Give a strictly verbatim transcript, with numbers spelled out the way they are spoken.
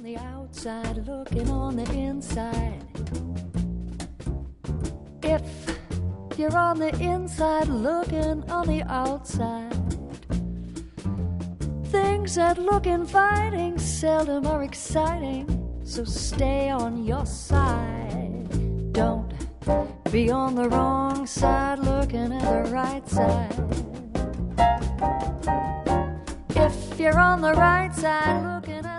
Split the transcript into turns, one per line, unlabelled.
the outside, looking on the inside. If you're on the inside, looking on the outside, things that look inviting seldom are exciting, so stay on your side. Don't be on the wrong side, looking at the right side. If you're on the right side, looking at